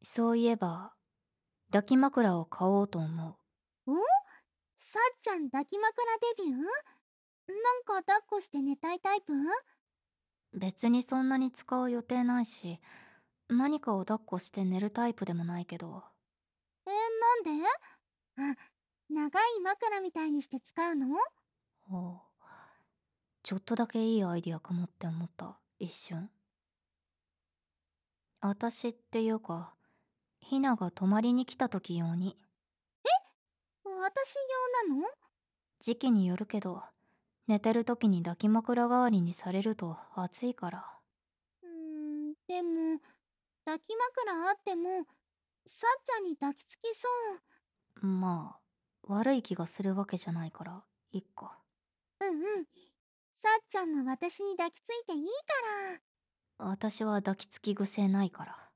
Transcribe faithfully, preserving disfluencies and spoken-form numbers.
そういえば、抱き枕を買おうと思お、さっちゃん抱き枕デビュー？なんか抱っこして寝たいタイプ？ う。別にそんなに使う予定ないし、何かを抱っこして寝るタイプでもないけど。 え、なんで？あ、長い枕みたいにして使うの？ ほう。ちょっとだけいいアイディアかもって思った、一瞬。私っていうか、ひなが泊まりに来た時用に。 私用なの？ 時期によるけど、寝てる時に抱き枕代わりにされると暑いから。 うーん、でも、抱き枕あっても、さっちゃんに抱きつきそう。 まあ、悪い気がするわけじゃないから、いっか。 うんうん。さっちゃんも私に抱きついていいから。 私は抱きつき癖ないから。